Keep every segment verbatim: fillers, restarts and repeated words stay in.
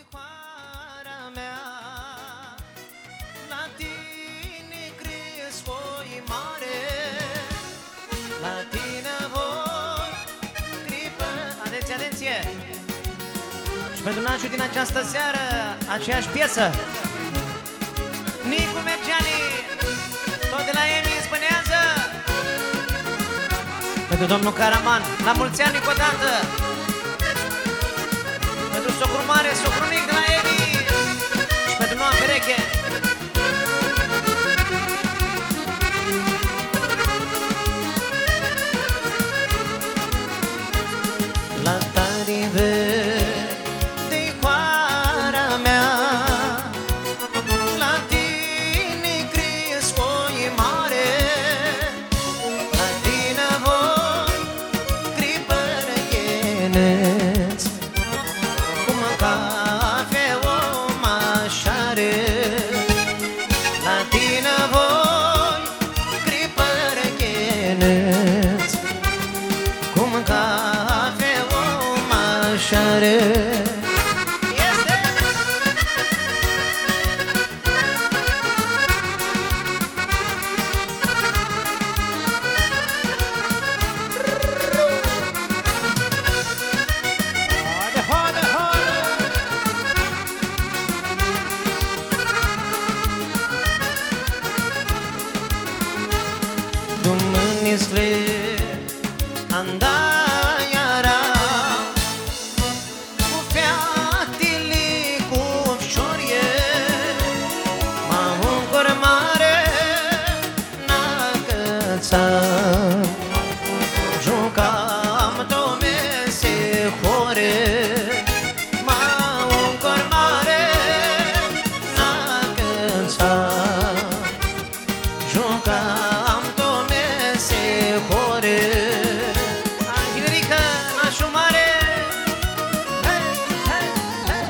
Dicoara mea, la tine cresc foi mare, la tine voi clipă. Atenție, atenție! Și pentru Naciu din această seară, aceeași piesă. Nicu Mergeani, tot de la Emi spânează. Pentru domnul Caraman, la mulți ani încă o dată. Pentru socru mare, socru mic de la Emi. Și pentru noua pereche. La tarive de coara mea, la tine cresc foi mare, la tine voi cripărăieneți, cum în cafe o mașare, la tine voi cripărăieneți, cum în cafe o mașare. Dumânisle andaiara cu fiatele cu fșorie, ma un cor mare n-a cățat, jucam domese hore, ma un cor mare n-a cățat, jucam domese hore. Angelica, Nașu mare, hey, hey, hey.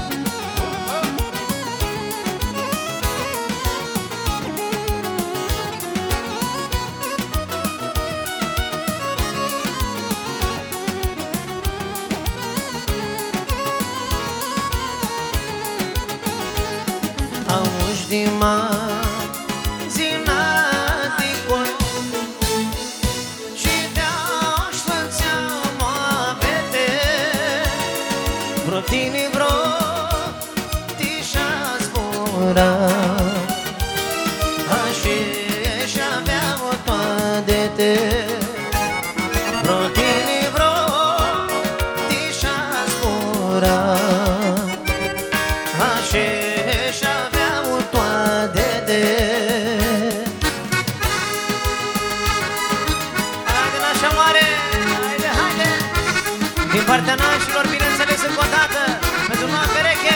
Auzi din mazina de cor și te-aș fățea moabete, vreo tine vreo tișa zbura, așa-și avea o toadete, vreo tine vreo tișa zbura, așa-și avea o toadete. Haide, Nașa mare, haide, haide! Din partea nașilor, bineînțeles, încă o dată, pentru noua pereche.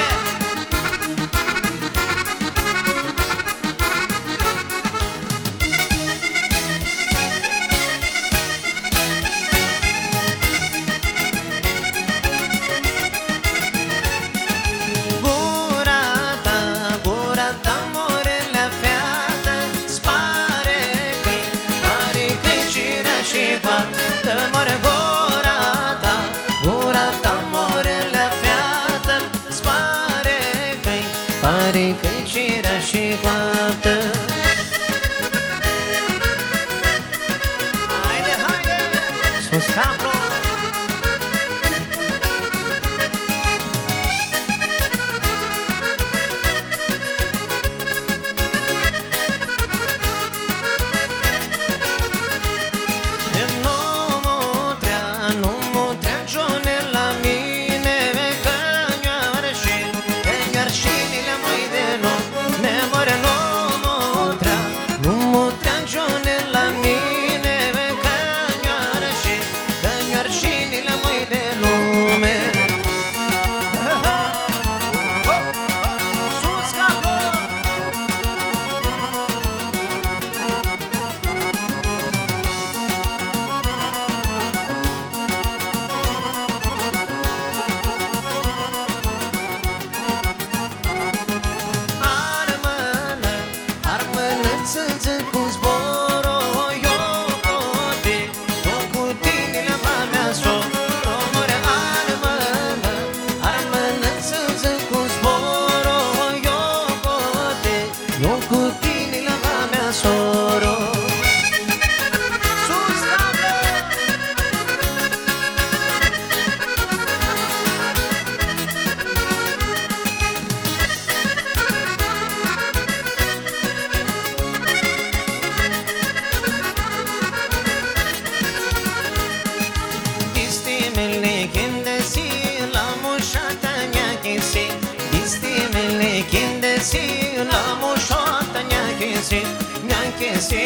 Gura ta, gura ta, morele fiată, spare că are căcirea și fată, mare gura ta, gura ta, morele fiată, spare că are căcirea și fată. Haide, haide, sus capul! Ne more, no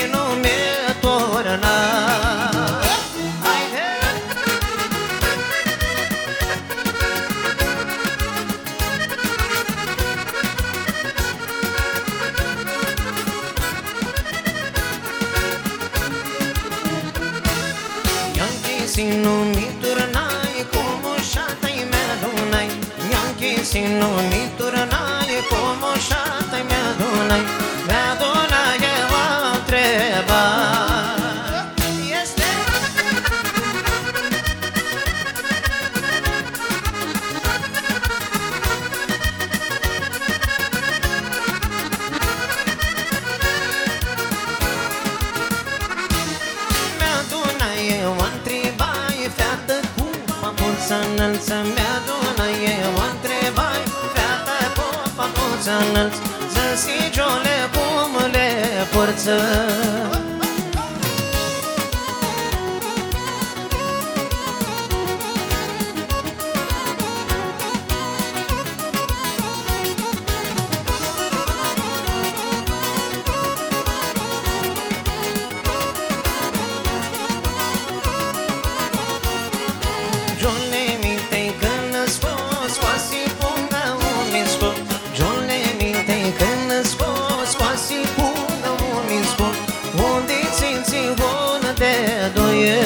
nu mi-e turnat. Haide! Yankee, nu mi turnai, como chata-i me-adunai. Yankee, nu mi turnai, como chata-i me-adunai. Me-adunai eu am întrebat. Este? Mi-adunai eu am întrebai, feată cu papuța înălță. Mi-adunai eu am întrebai, feată cu papuța înălță. Zăsigiole cum le porță. Jole mintei când scos, scoasi punga un misco. Jole mintei când scos, scoasi punga un misco. Unde ținți bună de doie.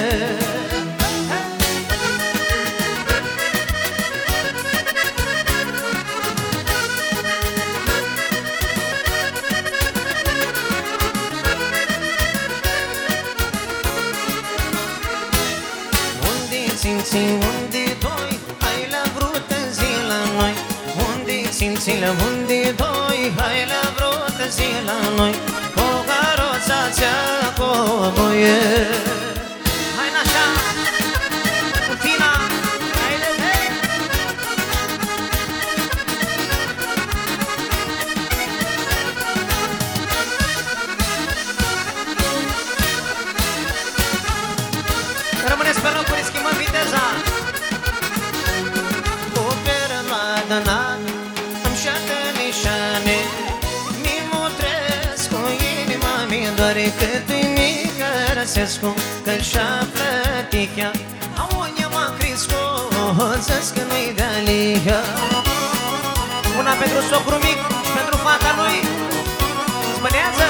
Simți unde doi, hai la vrut în zi la noi. Unde simți la unde doi, hai la vrut în zi la noi. Cu caroța ți-a coboie. Hai n-așa, cu fina, haide, hei! Rămâneți pe locuri, schimbăm viteza. Cu perioadă n-am șată nișane. Mi-mu trăiesc cu inima mi doare cât-i mică răsescu. Că-l și-află tihea. Aunea m-a crescut, că nu-i de-alia. Una pentru socru mic și pentru fata lui. Spănează!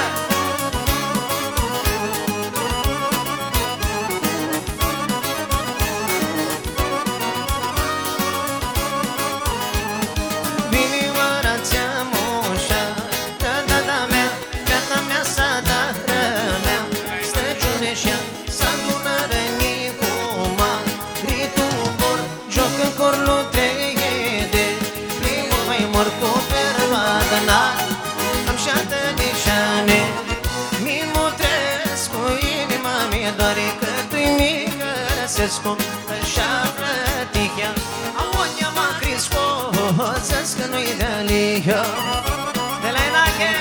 Am șată nișane. Mi-mu trăiesc cu inima mi-e doare că-tu-i mică răsescu. Că și-află tihea. Aunea m-a crescut, zăs că nu-i de-alia. De la Enache.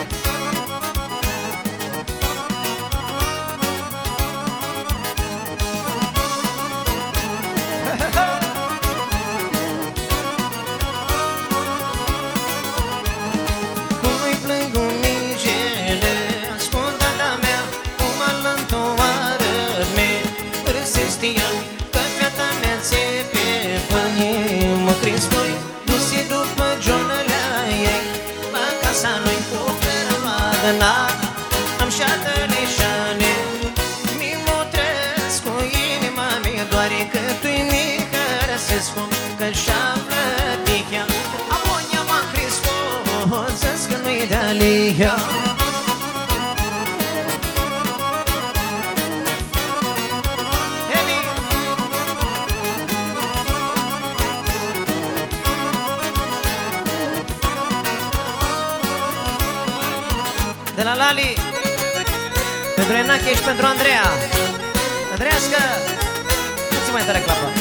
Că fata mea țepe până mă crescui. Du-se după jonălea ei, la casa noi cu perioadă n-am. Am șată nișane. Mi-mu trăiesc cu inima mi-e doare că-tu-i mică răsescu. Că și-află tihea. Aunea m-a crescut, zăs că nu-i de-alia. De la Lali, pentru Enache și pentru Andreea. Andrească, puțin mai tare clapă.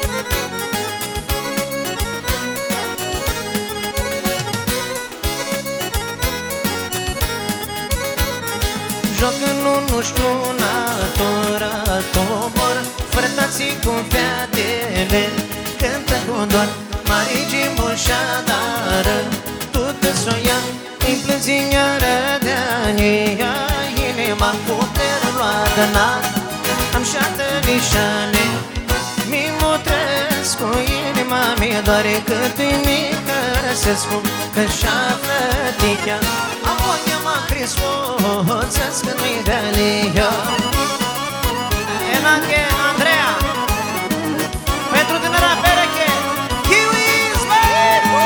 Joc în unu știu natura tobor, frătații cu featele cântă cu doar marigi mușadară. Tu te soia, îmi plânzi iară de-ania inima. putere luată n-am. Am șapte nișane, mi mutresc cu inima, mi-e doare cât mică răsesc cu că-și află tichea. Apoi mă Hristos, când mi-i de-alia. Enache, Andreea, pentru tânăra pereche, Kiwis, băi!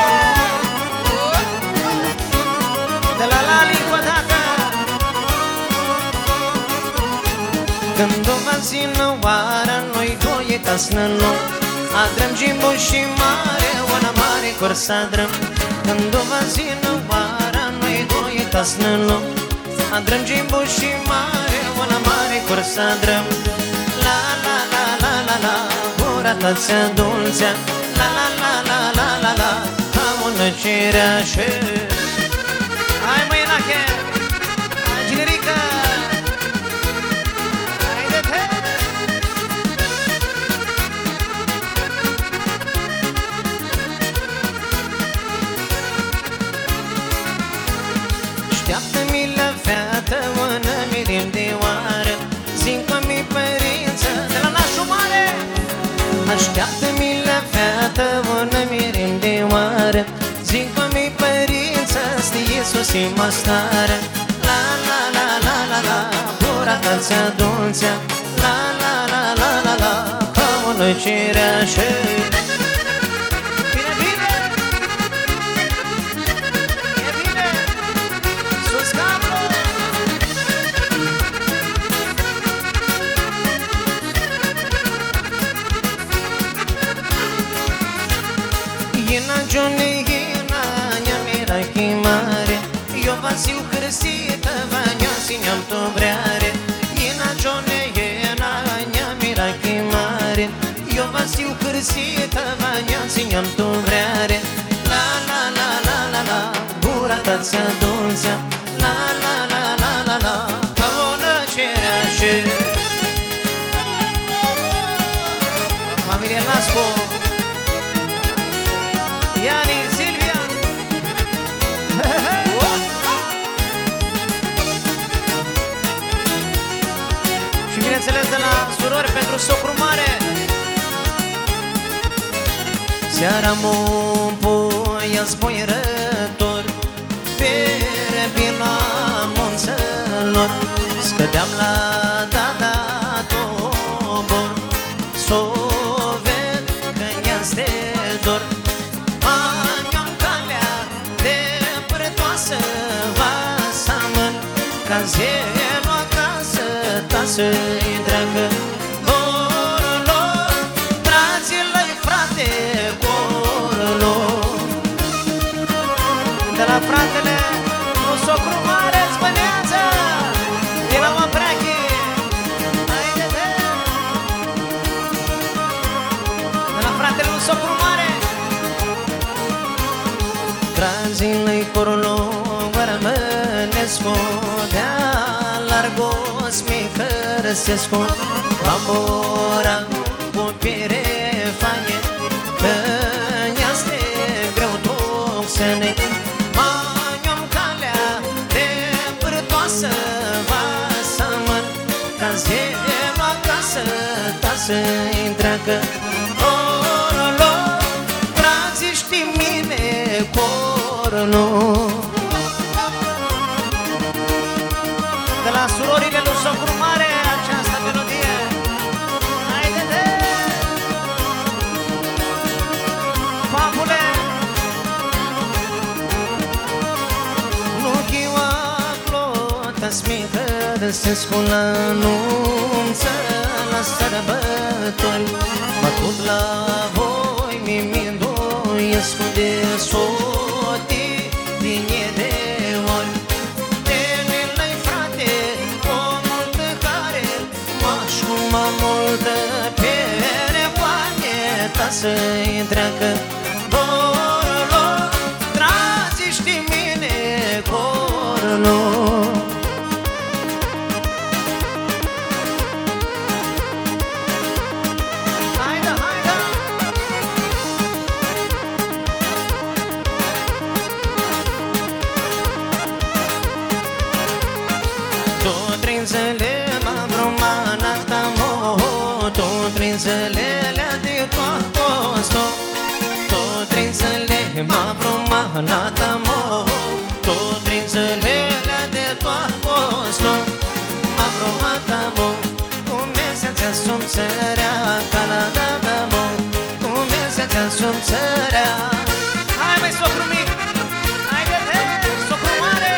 De la Lali cu tata. Când o va țină oara, noi doi ca snănu, adrăm Jimbo și mare, una mare corsa adrăm. Când o va țină oara, noi doi ca snănu, adrăm Jimbo și mare, una mare corsa adrăm. La la la la la la, gura ta-ți-a dulcea. La la la la la la la, am o năcireașă. Hai măi, Nache, hai generică. Așteaptă-mi la fată, una mirim de oară, zincă-mi părință de la nașul mare. Așteaptă-mi la fată, una mirim de oară, zincă-mi părință, știe sosim astară. La la la la la la, gura ta-ți-a dulcea. La la la la la la, ca o năcireașă. Ina Johnny, ina ņamira kimare, jo vasiu kristita vanya siņam to brare. Ina Johnny, ina ņamira kimare, jo vasiu kristita vanya siņam to brare. La la la la la la, gura ta-ți-a dulcea. La la la la la la, ca o năcireașă. Familia Nasco, Iani, Silvia. Și bineînțeles de la surori pentru socru mare. Seara mă pui spoierător pe repila monțelor. Scădeam la data tobor, s-o ved că-n-i-a ste dor. Cazelul acasă, ta să-i dragă. Corolor, frații-lăi frate, corolor. De la fratele cu socru mare spănează, de la mă preache. Haide-te! De la fratele cu socru mare. Frații-lăi corolor, rămânescu, de-a largos mi hărăsescu. Amora cu pire fanie, că-n-i-aste greu toxene. Mă-mi-om calea de pârtoasă, va să-măn, ca zelul acasă, ta să-i întreagă. Corolor, frații știi mine, corolor. De la surorile lui socru mare, această melodie. Haide-te! Papule! Nu chiua clotă-s mi hărăsescu la anunță, la sărbători. Bătut la voi, mi-mi-ndoiescu de sotii din e de ori. Mă multă perepoane, ta să-i întreagă. Corolor, frații știi mine, corolor. Haide, haide! Do treizeci trințelele de tot postul, tot trințele m-a frumat mo, tot trințelele de tot postul, m-a frumat mo, cum să-ți asum țărea, ca la da mo, cum să-ți asum țărea. Hai mai socru mic, hai de te, socru mare.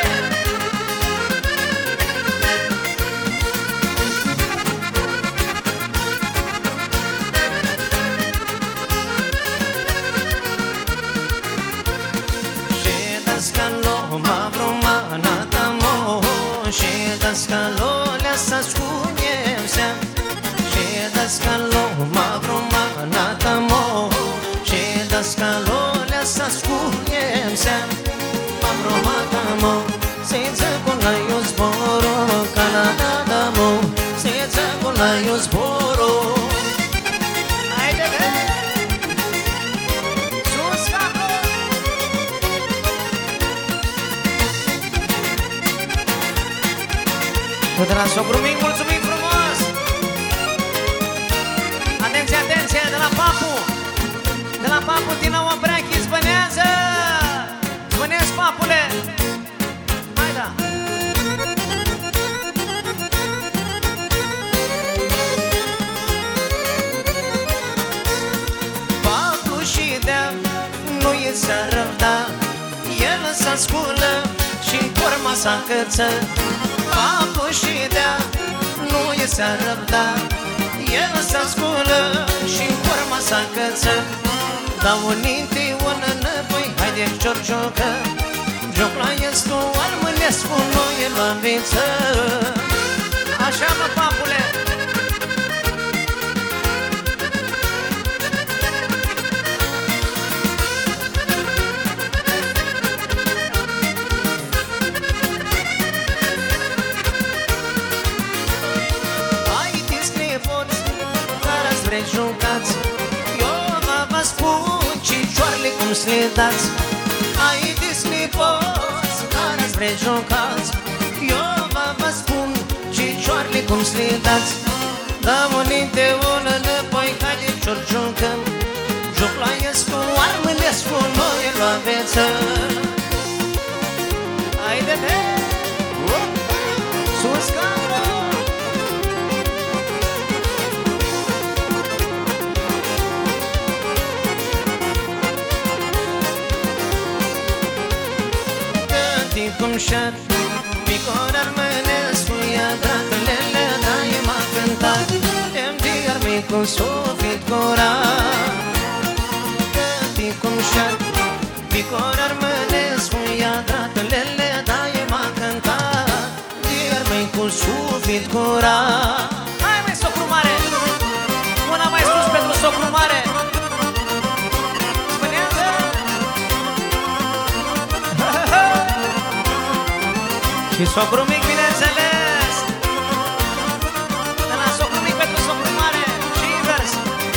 M-a frumat mo, și dascalo le-a scunem seam, și dascalo m-a frumat mo, și dascalo le-a scunem seam, m-a frumat mo, se-ți cu la eu zboru, ca la da mo, se-ți cu la eu zboru. De la socru mic, mulțumim frumos! Atenție, atenție, de la Papu! De la Papu, din nou Breachi, zbănează! Zbănează, Papule! Hai da! Papu și dea, nu e să răbda, el s-a sculă și-n corma s-a căță. Papu și dea, nu e să răbda, el s-a sculă și-n corma s-a căță. Dau un inti, un înăpoi, haide ciorciocă, joc la estu, armânescu, nu e la viță. Așa mă, Papule! Jucați, eu vă spun cicioarele cum să le dați. Ai dislipoți care-ți vrei jucați, eu vă spun cicioarele cum să le dați. Dăm uninte ună înapoi, haide ciorciuncăm, joc la iescu, armânescu, noi e la veță. Haide-te, sus cară! Cum șat, picor armânescu, ia dratele, da, e m-a cântat, îmi diar micul suflet curat. Cânti cum șat, picor armânescu, ia dratele, da, e m-a cântat, diar micul suflet curat. Hai mai socru mare, una mai sus pentru socru mare. Și socru mic, bineînțeles! De la socru mic pentru socru mare și invers!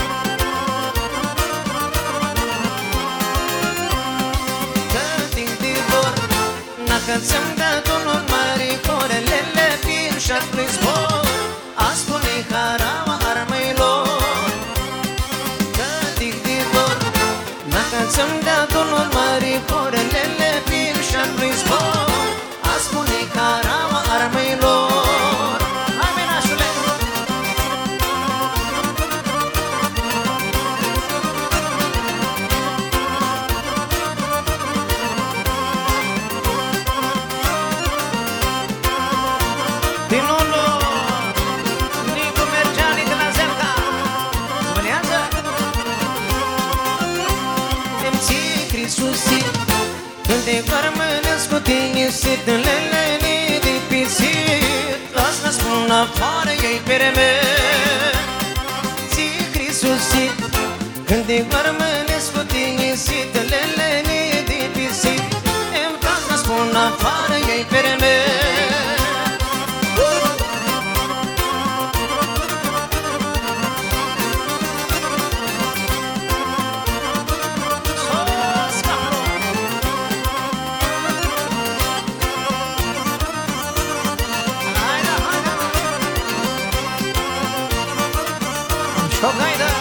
Că-nti divor, dacă ți-am dat unul mari, corelele din șarpului zbor, ascune haraua armăilor. Că-nti divor, dacă ți-am dat unul mari, corelele din șarpului zbor, ascune haraua armăilor. Hai, menașule! Din Ulu, Nicu Mergeani de la Zelca, zbănează! Îmi ții Cristusit, când te carmânesc cu tine, sitele de pisit, las-mă spun afară, ei pereme. Ții Cristusit, când te carmânesc cu tine, sitele de pisit, îmi las-mă spun afară, ei pereme. Haida!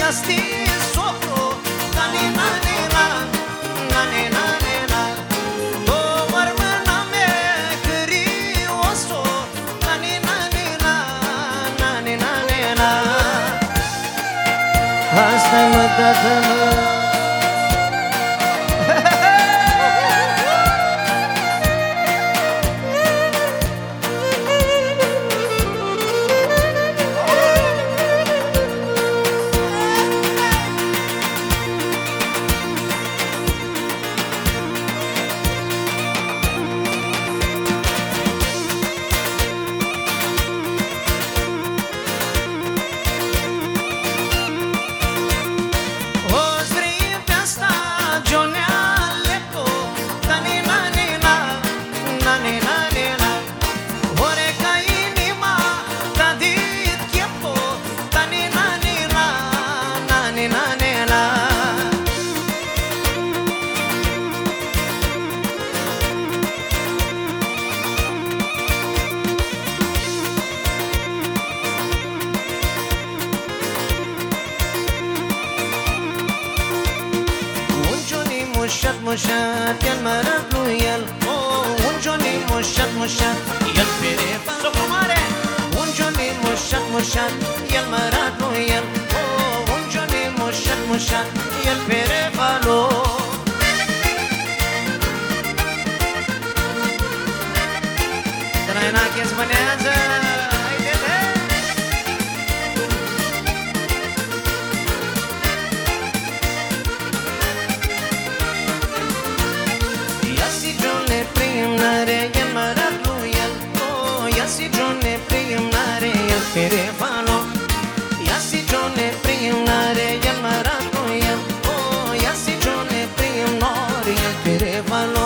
asti sopro nani nani na nani nani na do warmana me kri oso nani nani na nani nani na hasta matata مشات مشات يا المرات لويال ونجوني مشات مشات يا الفريق سوكو ماري ونجوني مشات مشات يا المرات لويال ونجوني مشات مشات يا الفريق فالو تراينا كيس بنيازة Perefalo, ya si jone primare ya marato ya, oh ya si jone primare ya perefalo.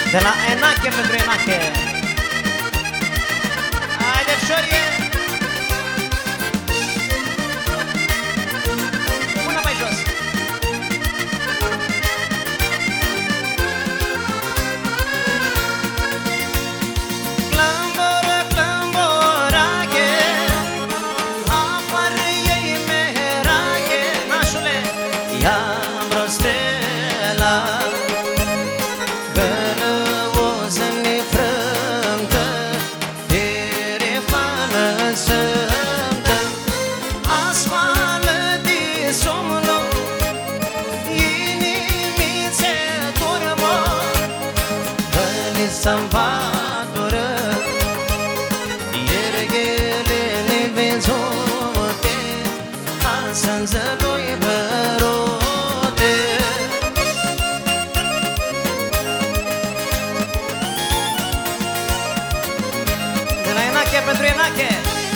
De la Enache pentru Enache. Haide, Fșorie! Pune mai jos! Clămboră, clămborache, apare ei merache. Nașule, ia-mi vreo stela, Salvatore, iergele ne vezote, asanzaloi barote. De la Enache pentru Enache,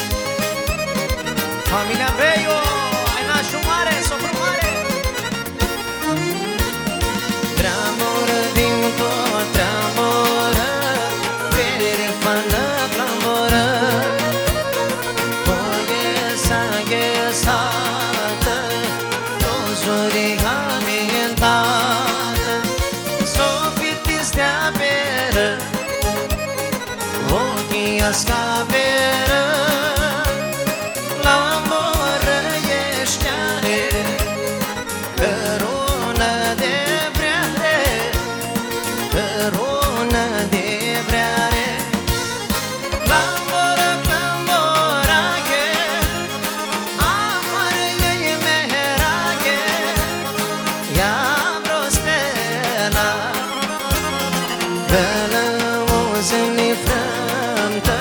familia Beio, ai nașul mare, sofru mare. Tramoră din tot, tramoră, scaperă, la moră eștiare, cărună de breare, cărună de breare. La moră clămborache, amară ei merache, ia-mi vreo stela, călăuză-mi frântă,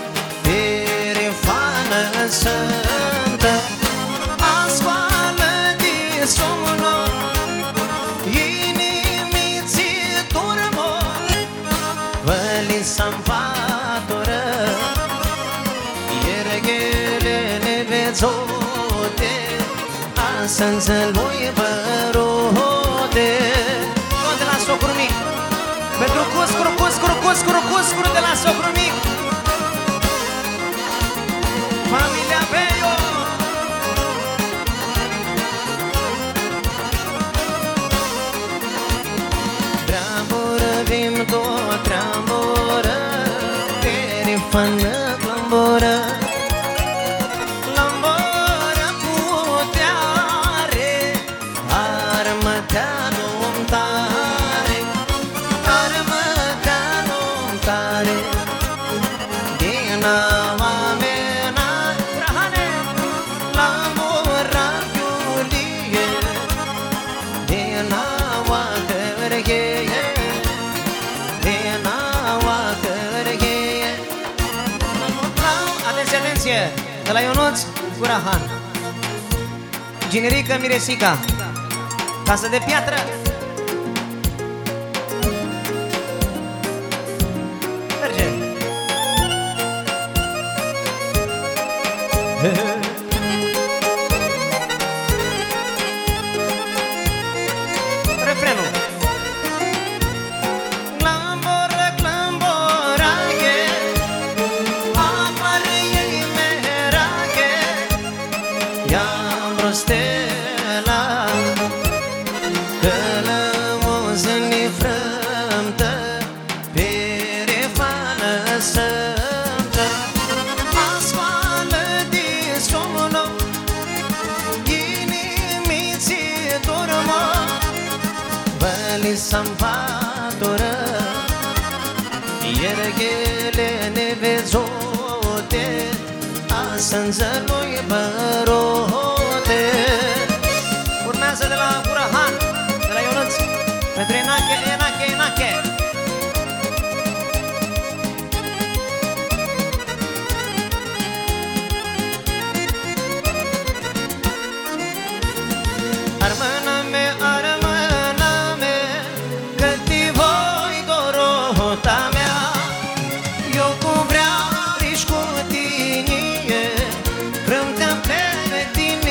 sântă, ascoală din somnul, inimii ți turmă, văli să-mi fatură, ierghele nevezote, asânzălui bărote. Tot de la socru mic, pentru cuscuru, cuscuru, cuscuru, cuscuru de la socru mic. Familia Beio. Tramboră, vim tot tramboră, perifană clămboră, clămboră puteare, armăteanu-mi tare, armăteanu-mi tare, din de la Ionuț Gurahan, Ginerică Miresica, casă de piatră. Merge. Refrenul. Stela, călăuză-mi frântă, perifană sântă, ascoală din somnul, inimii ți turmă, văli să-mi fatură, ierghele nevezote, asânzălui bărote. Urmează de la Gurahan, de la Ionuț, pentru Enache, Enache, Enache. Armână-me, armână-me, că ti voi dorota mea, eu cum vreau ești cu tine, frântă pe tine.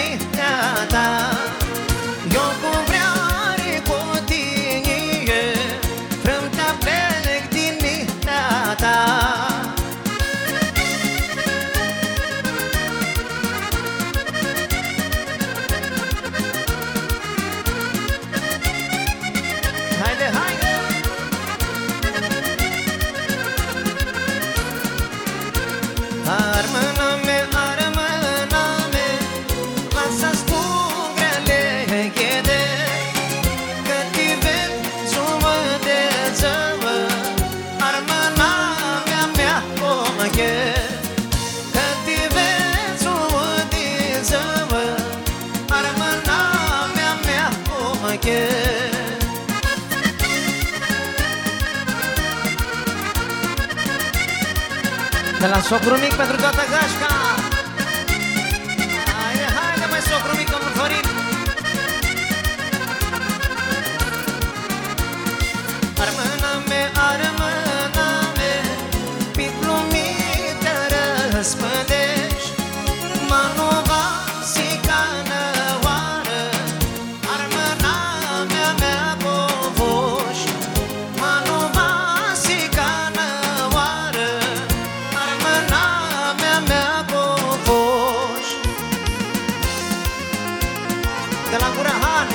oche. De la socru mic pentru toată gașca. Haide, haide mai socru mic, domnul Florin. Armâna-me, armâna-me, pic-lumii te răspândești, mă nu va sicană oară, armâna-mea mea povoși, mă nu va sicană oară, armâna-mea mea povoși. De la Gura Han.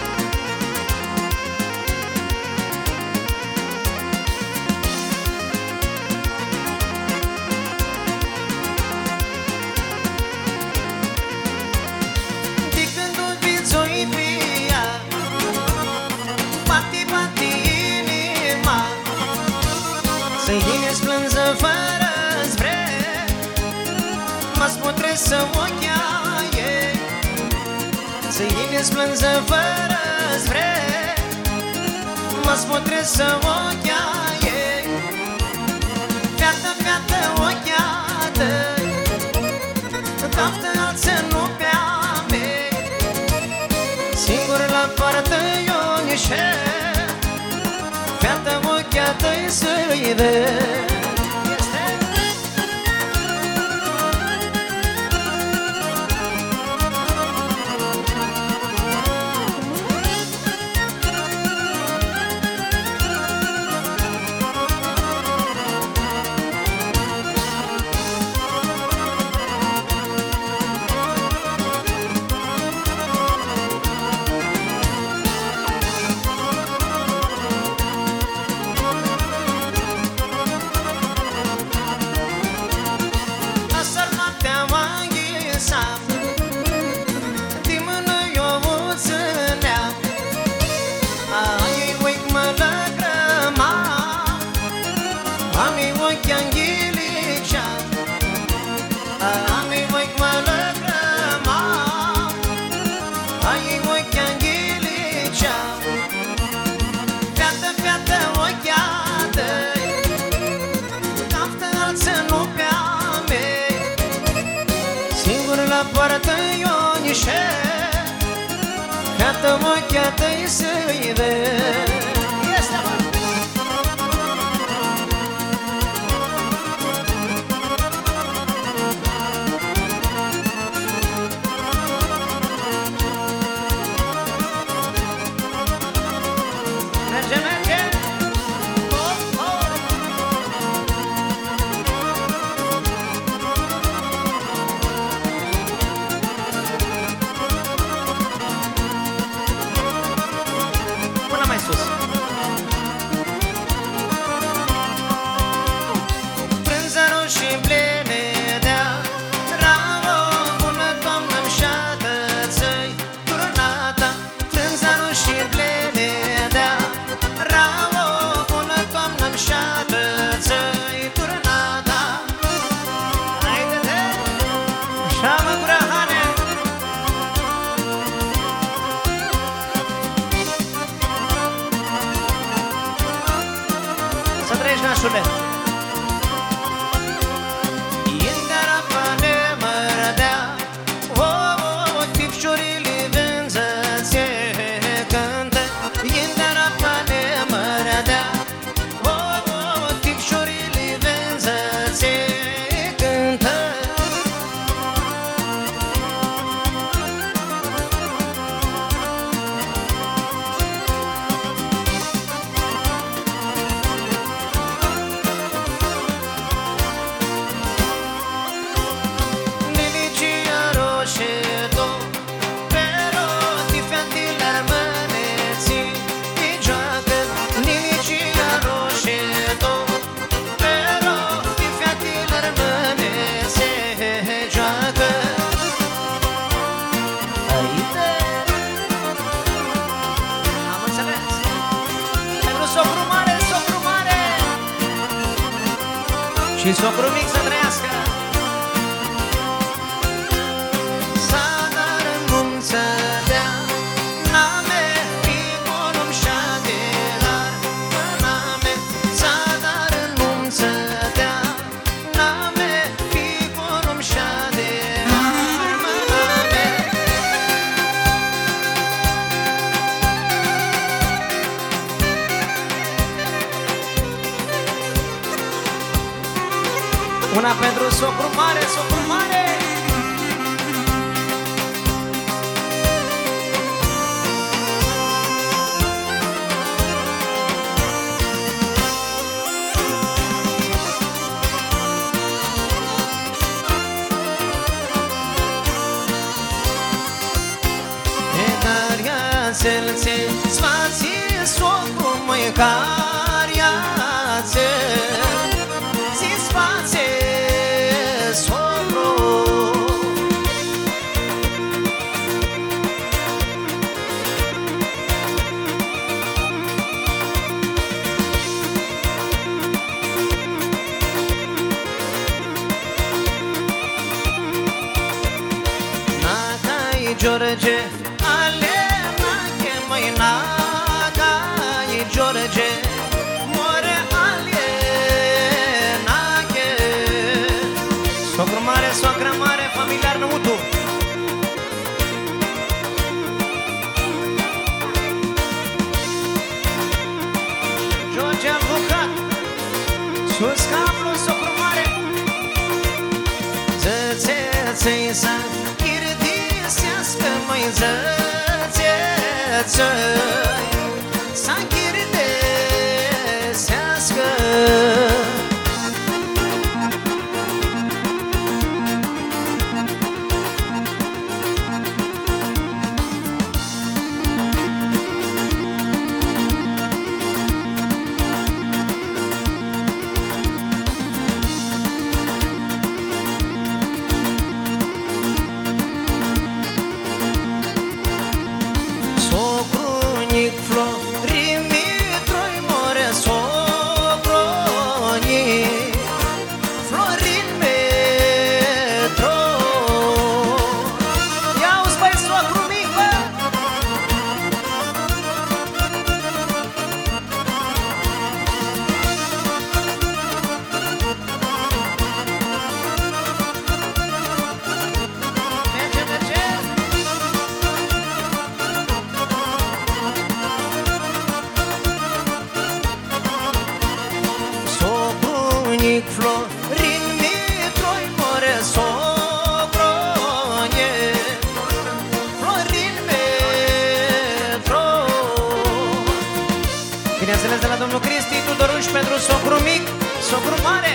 Să-i vine-ți plânză fără-ți vre, mă sputresc-să ochia ei. Să-i vine-ți plânză fără-ți vre, mă sputresc-să ochia ei. Fiată, fiată, ochia tăi, taftă alță nu pe-a mei, singur la poartă eu nișer, fiată, ochia tăi să-i vezi. La poartă eu nișer, fiată, ochia tăi să-i vezi. Este, mă! Merge, merge! Oh, oh! Mai sus. Frunze roșii pline de-a Bravo, bună toamnă-mi șadă-ți-i turnata. Frunze roșii pline de-a Bravo, bună toamnă-mi șadă-ți-i turnata. Haide-te! Așa, mă, Gura Hane! Să trăiești, nașule! Indara pane mărdea, o, o, tipșurile vânză-ți-e cântă. Indara pane mărdea, o, o, tipșurile vânză-ți-e cântă. Și socru mic să trăiască. S-a dar în munță de-a N-ame fi Una pentru socru mare, socru mare. Selce, svație, socru, măi, cariațe, zi svație, socru. Naca-i George, Naca-i George, more alienache. Socru mare, soacră mare, familiar Năutu. George avocat, sus cablu, socru mare. Zățeță-i să chirdisească, măi, zățeță-i să chirdesească. Socrunic Florin Mitroi more, socrunic Florin Mitro. Ia-uzi, băi, socru mic, bă! Merge, merge! Socrunic Florin Mitroi more, socrunic Florin Mitro. Bineînțeles de la domnul Cristi Tudoruș pentru socru mic, socru mare.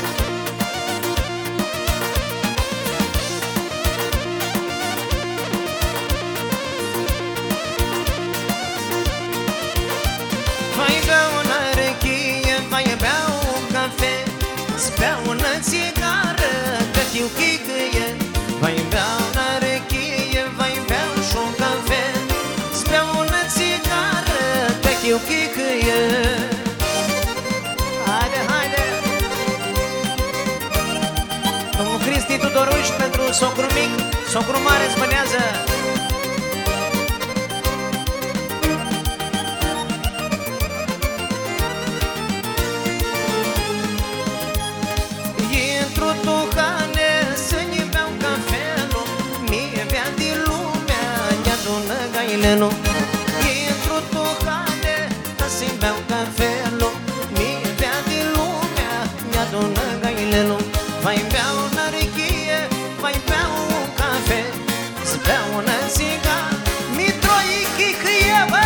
Vai bea una rechie, vai bea un cafe, bea una țigară, că știu chicăie. Vai bea una rechie, vai bea și-un cafe, bea una țigară, că știu chicăie. Haide, haide! Domnul Cristi Tudoruș pentru socru mic, socru mare zbânează. Intru tuhane să-ni beau cafelul, mie bea din lumea, ne-adună gailenul. Intru tuhane să-i beau cafelul, mie bea din lumea, ne-adună gailenul. Vai bea una rechie, vai bea un cafe, să bea una țigară, Mitroi chicâie, bă!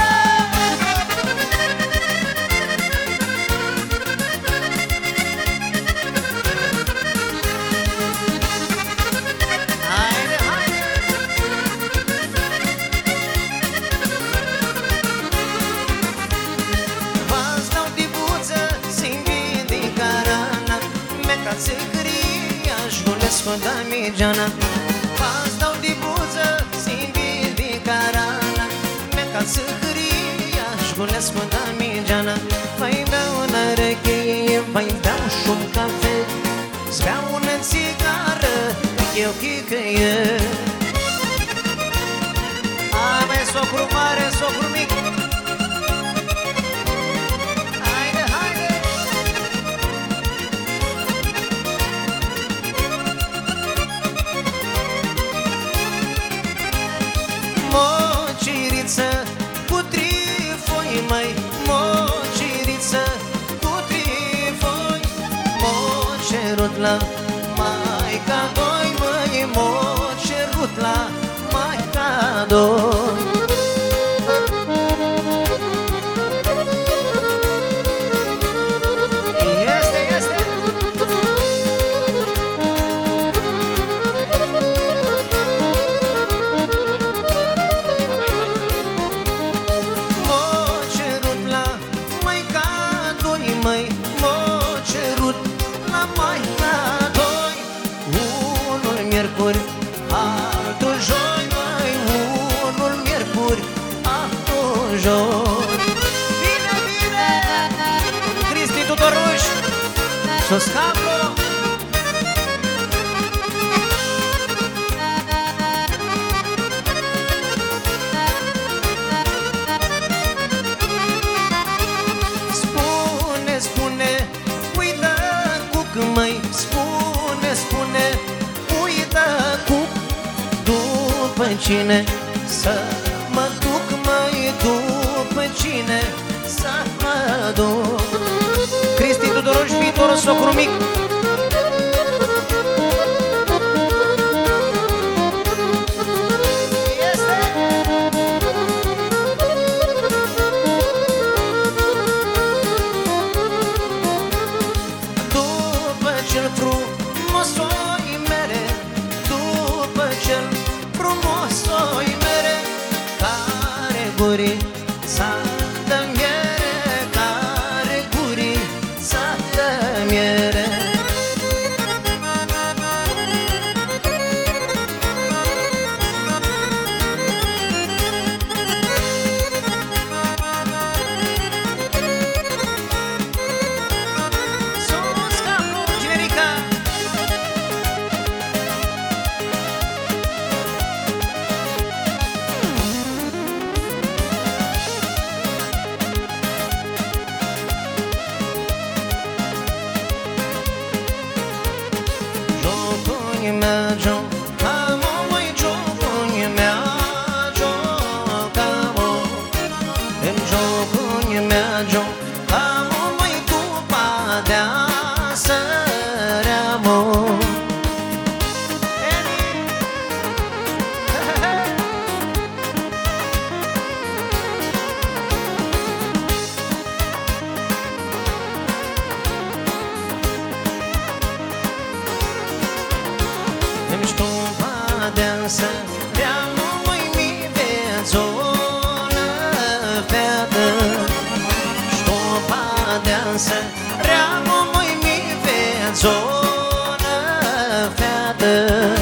Haide, haide! V-ați dau dibuță, să-i vinde carana, meca țăcăria, șgulescu da migeana. V-ați dau dibuță, să-i vinde carana, meca țăcăria, șgulescu da migeana. Vai bea una rechie, vai bea și-un cafe, bea una țigară, eu chicăie. Hai, băi, socru mare, socru mic. Haide, haide! Mociriță cu trifoi, măi, mociriță cu trifoi, mocerut la dor. Este, este. M-a cerut la maica doi, măi, m-a cerut la maica doi. Unul miercuri, altul joi, măi, unul miercuri, altul joi. Bine, bine! Cristi Tudoruș, sus capul! Spune, spune, uită cuc, măi, spune, spune, uită cuc. După cine să mă duc, măi, după cine să mă duc? Cristi Tudoruș, viitorul socru mic. Este. După cel frumos oi mere, după cel frumos oi mere, care guri s-a dă miere, care guri s-a dă miere. Sus capul, generica! Jocul mea, jocamo, măi, jocul mea, jocamo. În jocul mea, jocamo, măi, după de-a săreamo. Îmi ștupa de-ansă, reamo, măi, mi vețonă feată. Ștupa de-ansă, reamo, măi, mi vețonă feată.